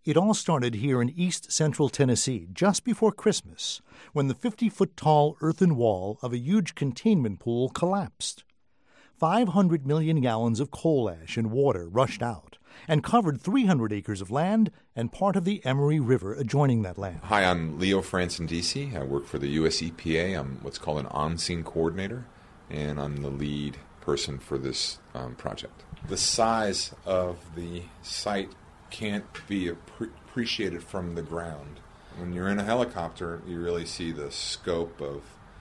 It all started here in east-central Tennessee just before Christmas, when the 50-foot-tall earthen wall of a huge containment pool collapsed. 500 million gallons of coal ash and water rushed out and covered 300 acres of land and part of the Emory River adjoining that land. Hi, I'm Leo Francendisi. I work for the U.S. EPA. I'm what's called an on-scene coordinator, and I'm the lead person for this project. The size of the site can't be appreciated from the ground. When you're in a helicopter, you really see the scope of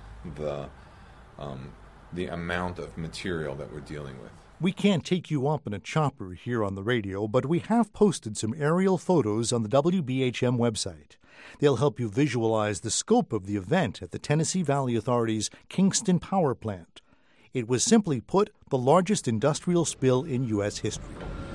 the amount of material that we're dealing with. We can't take you up in a chopper here on the radio, but we have posted some aerial photos on the WBHM website. They'll help you visualize the scope of the event at the Tennessee Valley Authority's Kingston Power Plant. It was, simply put, the largest industrial spill in U.S. history.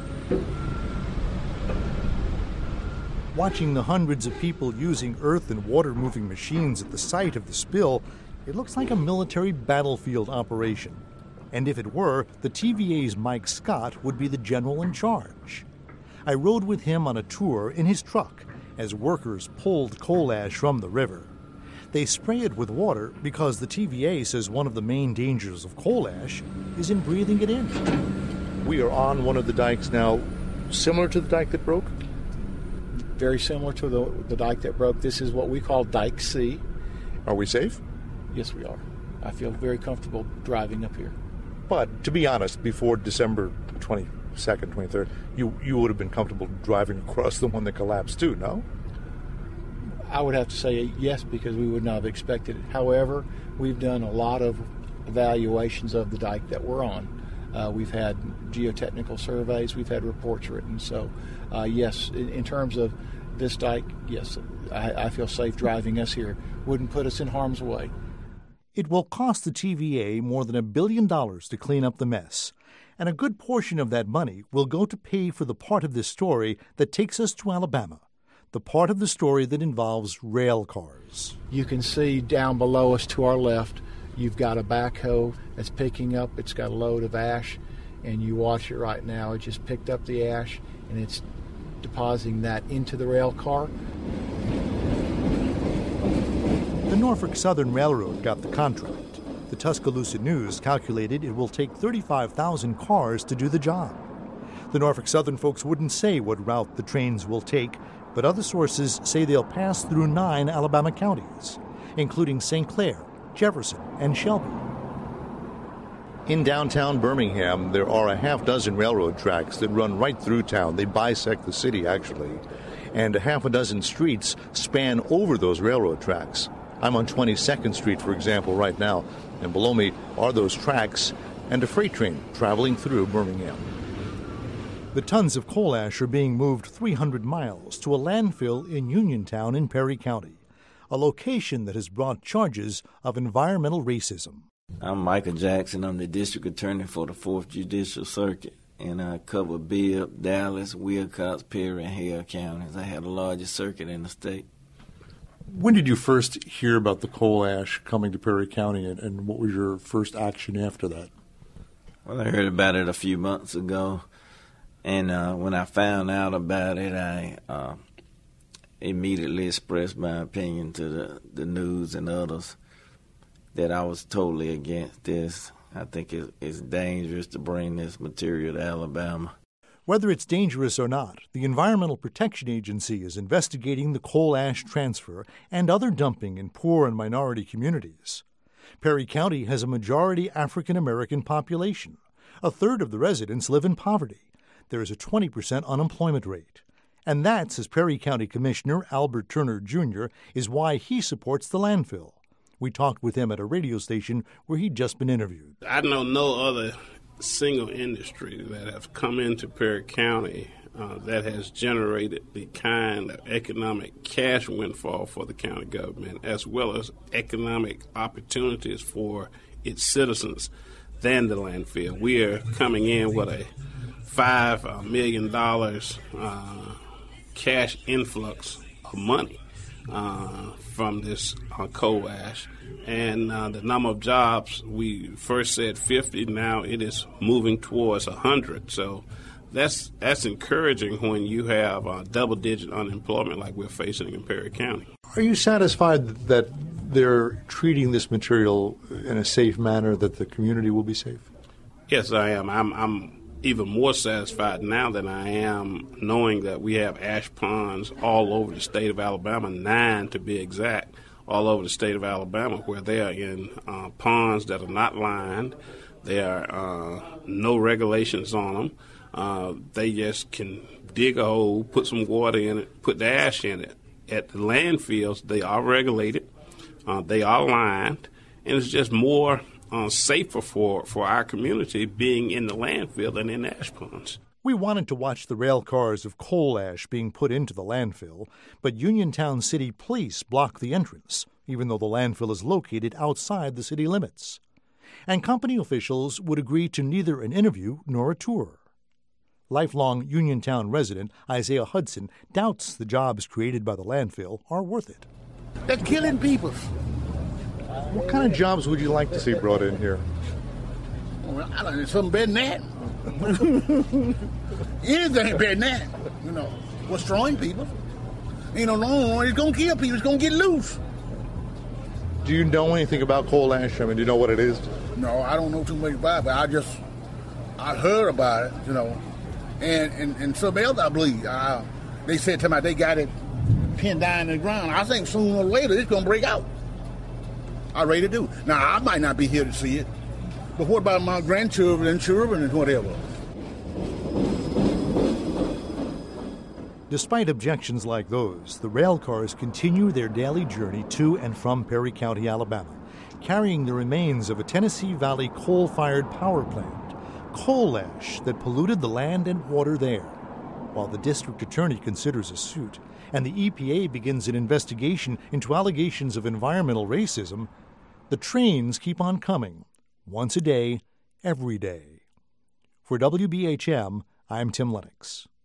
Watching the hundreds of people using earth and water-moving machines at the site of the spill, it looks like a military battlefield operation. And if it were, the TVA's Mike Scott would be the general in charge. I rode with him on a tour in his truck as workers pulled coal ash from the river. They spray it with water because the TVA says one of the main dangers of coal ash is in breathing it in. We are on one of the dikes now, similar to the dike that broke? Very similar to the dike that broke. This is what we call Dike C. Are we safe? Yes, we are. I feel very comfortable driving up here. But to be honest, before December 22nd, 23rd, you would have been comfortable driving across the one that collapsed too, no? I would have to say yes, because we would not have expected it. However, we've done a lot of evaluations of the dike that we're on. We've had geotechnical surveys, we've had reports written. So, yes, in terms of this dike, yes, I feel safe driving us here. Wouldn't put us in harm's way. It will cost the TVA more than $1 billion to clean up the mess, and a good portion of that money will go to pay for the part of this story that takes us to Alabama, the part of the story that involves rail cars. You can see down below us to our left, you've got a backhoe that's picking up, it's got a load of ash, and you watch it right now. It just picked up the ash, and it's depositing that into the rail car. The Norfolk Southern Railroad got the contract. The Tuscaloosa News calculated it will take 35,000 cars to do the job. The Norfolk Southern folks wouldn't say what route the trains will take, but other sources say they'll pass through 9 Alabama counties, including St. Clair, Jefferson, and Shelby. In downtown Birmingham, there are a half dozen railroad tracks that run right through town. They bisect the city, actually. And a half a dozen streets span over those railroad tracks. I'm on 22nd Street, for example, right now, and below me are those tracks and a freight train traveling through Birmingham. The tons of coal ash are being moved 300 miles to a landfill in Uniontown in Perry County, a location that has brought charges of environmental racism. I'm Michael Jackson. I'm the district attorney for the 4th Judicial Circuit, and I cover Bibb, Dallas, Wilcox, Perry, and Hale counties. I have the largest circuit in the state. When did you first hear about the coal ash coming to Perry County, and what was your first action after that? Well, I heard about it a few months ago, and when I found out about it, I immediately expressed my opinion to the news and others that I was totally against this. I think it's dangerous to bring this material to Alabama. Whether it's dangerous or not, the Environmental Protection Agency is investigating the coal ash transfer and other dumping in poor and minority communities. Perry County has a majority African-American population. A third of the residents live in poverty. There is a 20% unemployment rate. And that, says Perry County Commissioner Albert Turner, Jr., is why he supports the landfill. We talked with him at a radio station where he'd just been interviewed. I know no other single industry that have come into Perry County that has generated the kind of economic cash windfall for the county government, as well as economic opportunities for its citizens, than the landfill. We are coming in with a $5 million cash influx of money from this coal ash. And the number of jobs, we first said 50, now it is moving towards 100. So that's encouraging when you have double-digit unemployment like we're facing in Perry County. Are you satisfied that they're treating this material in a safe manner, that the community will be safe? Yes, I am. I'm even more satisfied now than I am knowing that we have ash ponds all over the state of Alabama, 9 to be exact, all over the state of Alabama, where they are in ponds that are not lined. There are no regulations on them. They just can dig a hole, put some water in it, put the ash in it. At the landfills, they are regulated, they are lined, and it's just more safer for our community being in the landfill than in the ash ponds. We wanted to watch the rail cars of coal ash being put into the landfill, but Uniontown City Police blocked the entrance, even though the landfill is located outside the city limits. And company officials would agree to neither an interview nor a tour. Lifelong Uniontown resident Isaiah Hudson doubts the jobs created by the landfill are worth it. They're killing people. What kind of jobs would you like to see brought in here? Well, I don't know, something better than that. Anything better than that. You know, what's destroying people? Ain't no long run. It's going to kill people. It's going to get loose. Do you know anything about coal ash? I mean, do you know what it is? No, I don't know too much about it, but I heard about it, you know. And something else, I believe. They said to me they got it pinned down in the ground. I think sooner or later it's going to break out. I ready to do. Now, I might not be here to see it, but what about my grandchildren and children and whatever? Despite objections like those, the rail cars continue their daily journey to and from Perry County, Alabama, carrying the remains of a Tennessee Valley coal-fired power plant, coal ash that polluted the land and water there. While the district attorney considers a suit and the EPA begins an investigation into allegations of environmental racism, the trains keep on coming, once a day, every day. For WBHM, I'm Tim Lennox.